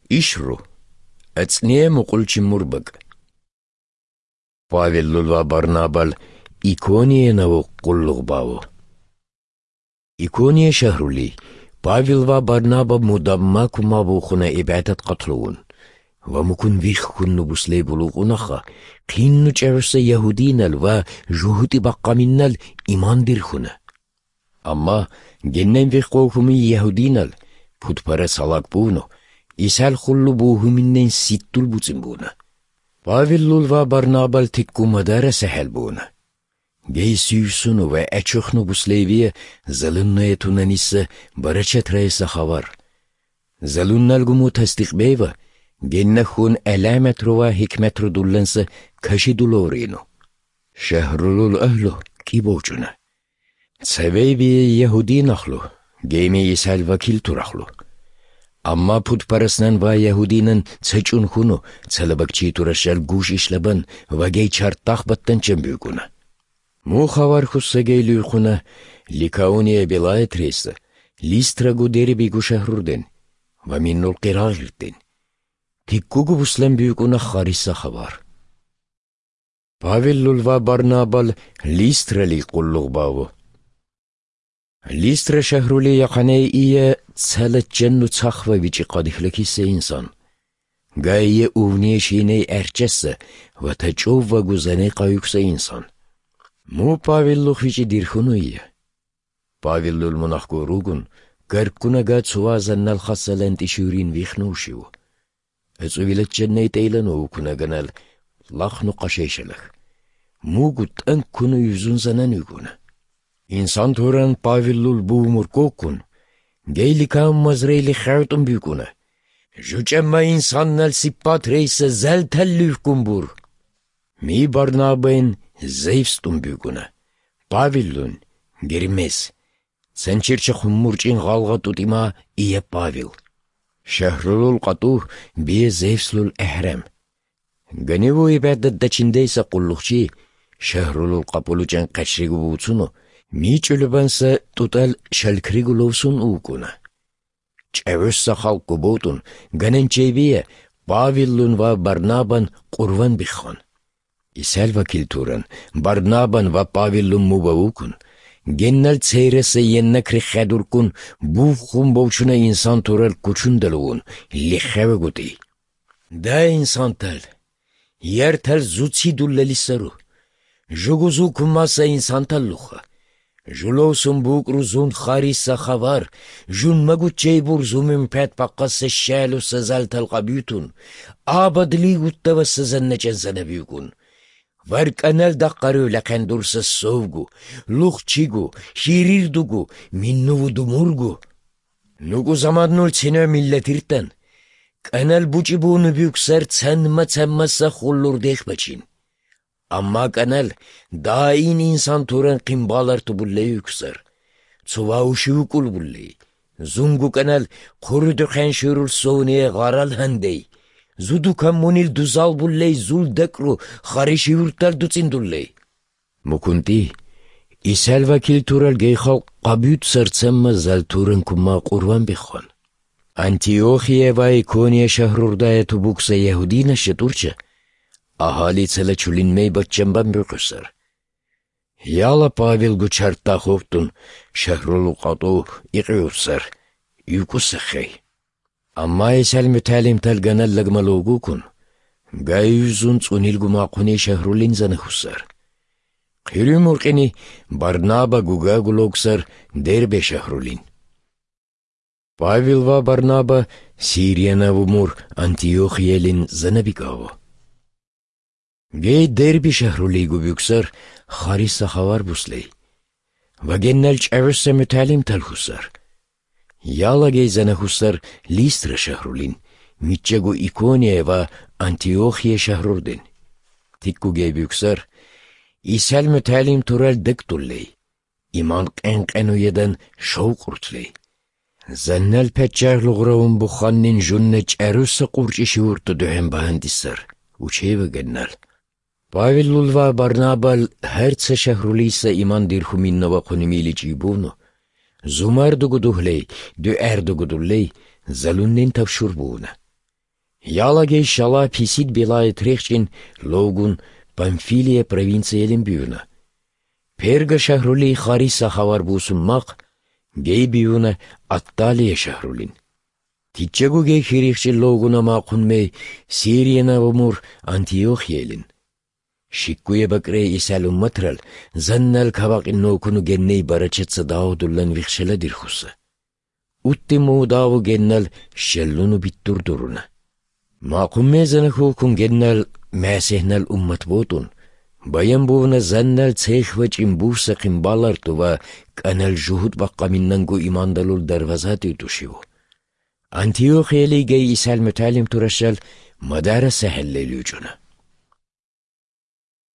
იშრუ, აწნიე მუყულჩი მურბაკ. Павел ва Барнабал икониенаву қуллуғбаву. Икония шахрули, Павел ва Барнаба мудамма кумаву хуна ибадат қатлуун. Ва мукун вих хунну буслей булуғунаха, қинну чарса яхудинал ва жухути баққаминнал имандир хуна. Амма геннен вих қоухуми яхудинал, путпара салак буну, исал хуллу буухуминнен ситтул буцин буна. Павел ва Барнабал тикку мадара сахал буна. Гей сүйсуну ва ачухну буслейвия залунная тунаниса барачат райса хавар. Залунналгуму тастиқбейва, генна хун аламатру ва хикматру дулланса кашидулорину. Шахрулул ахлу кибочуна. Цавейвия яхудинахлу, гейме исал вакил турахлу. Амма путпараснан ва яхудинан цачун хуну, цалабакчи турашал гуш ишлабан ва гей чартах баттан чамбюкуна. Му хавар хусса гейлю хуна, ликауния белает рейса, листрагу деребигу шахрурден, ва миннул қирагирден. Тиккугу буслан бюкуна хариса хавар. Павел ва Барнабал листрали қуллуғбаву. Листра шахрули яқанай ия цалат жанну цахва вичи қадихлакиса инсан. Гайя увне шиней арчаса ва тачов ва гузане қаюкса инсан. Му Павеллух вичи дирхуну ия. Павеллул мунахку ругун, гаркунага цувазаннал хасалант ишурин вихнушиву. Эцувилат жаннай тейлану кунаганал лахну қашешалах. Мугут анкуну юзунзанан югуна. İnsan turan Pavellul buğumur kokun, geylikam mazreyli xartun büyükuna. Jucemma insannal sippat reyse zeltellüf kumbur. Mi Barnabayn zeyfstun büyükuna. Pavellun girmez. Sen çirçe hummurçin galga tutima iya Pavel. Şehrulul qatuh biye zeyfslul ehrem. Ganevu ibadet daçindeyse kulluqçi, şehrulul qapulucan kaçrigu buğutsunu, Мичулюбанса тутал шалкригуловсун укуна. Чавесса халку ботун, ганенчевия, Павеллун ва Барнабан курван бихон. Исал вакил туран, Барнабан ва Павеллун мубаукун. Геннал цейресе енна крихадуркун, буфхун бовчуна инсан турал кучундалуун, лихаве гути. Да инсан тал, яр тал зуци дуллалисару. Жугузу кумаса инсан таллуха. Жулоусун букру зун хариса хавар, жун магу чейбур зумим пят паққасы шәлу сазал талқабютун, абадли гуттава сазанначан занабюкун. Варканал даққару лақандурса совгу, лухчигу, ширирдугу, миннуву думургу. Нугу замаднул цина миллатиртан, канал бучибуну бюксар цанма-цанмаса хуллур дехбачин. Amma kanal dain insan turan qimbalar tubulle yüksar. Tsuva uşukul bulle. Zungu kanal kurudu khenşurul soniye garal handey. Zudu kammunil duzal bulle zul dekru kharişi yurtal ducindulle. Mukunti isal vakil tural geyxal qabut sartsamma zal turan kumma qurban bikhon. Antioxiya va Ikoniya shahrurdaya tubuksa yahudina sheturcha. Ahali цела чулинмей баччамбан бюксар. Яла Павел гучарта хофтун шахрулу qatu иqyursar. Юкусахей. Amma esal mütalim talganal lagmalogukun. Gayuzun tsunilgu maquni shahrulin zanahusar. Qirimurqini Barnaba gugagulogsar derbe shahrulin. Pavel va Barnaba Siriyana vumur Antioxiyelin zanabigavo. Гей дерби шахрули губюксар хариса хавар буслей. Вагеннал чавесса муталим талхусар. Яла гей занахусар листра шахрулин. Митчагу Икония ва Антиохия шахрурден. Тикку гей бюксар. Исал муталим турал дектуллей. Иман qenqenuyedan шоуқуртлей. Заннал пачар луграун буханнин жунна чаруса qurci shiurtu duhem bahandisar. Учева геннал. Павел ва Барнабал herce şahrulisa iman dirhuminnova qunimili çibuno. Zumar duguduhley, du erdugudulley, zalunnin tavşurbuna. Ялагей шала писид белай трехчин логун Памфилия провинциялин бюна. Перга шахрули Хариса хавар бусун мақ, гей бюна Атталия шахрулин. Титчагу гей хирихши логуна мақун мей Сирияна умур Антиохиелин. Шиккуя бакре исал умматрал, заннал кавақин нокуну генней барачетса даудуллан вихшела дирхуса. Уттиму даву геннал шеллуну биттурдуруна. Мақун мезана хукун геннал мәсехнал уммат ботун. Баян буна заннал цехвач имбурса қимбаларту ва канал жухуд баққа миннангу имандалул дарвазати тушиву. Антиохиели гей исал муталим турашал мадара сахеллелючуна.